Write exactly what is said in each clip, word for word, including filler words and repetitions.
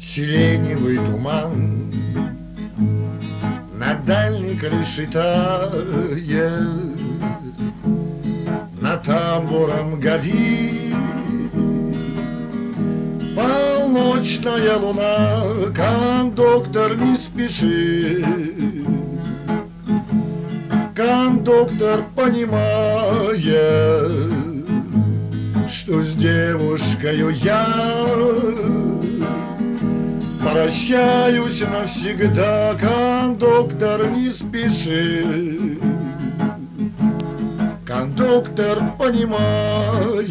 Сиреневый туман на дальней крыше тает, над тамбуром горит полночная луна. Кондуктор не спешит, кондуктор понимает, что с девушкою я прощаюсь навсегда. Кондуктор не спешит, кондуктор понимает,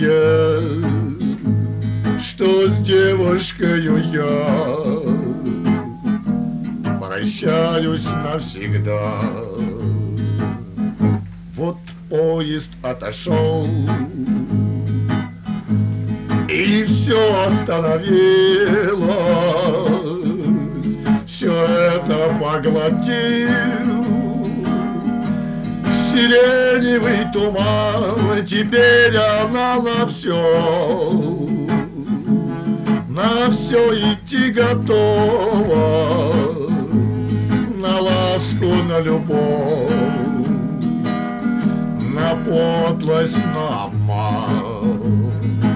что с девушкою я прощаюсь навсегда. Вот поезд отошел, и все остановилось, все это поглотил сиреневый туман. Теперь она на все, на все идти готова, на ласку, на любовь, на подлость, на обман.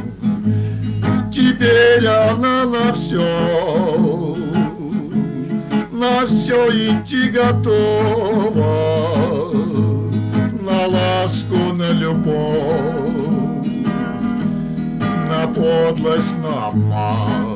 Теперь она на все, на все идти готова, на ласку, на любовь, на подлость, на обман.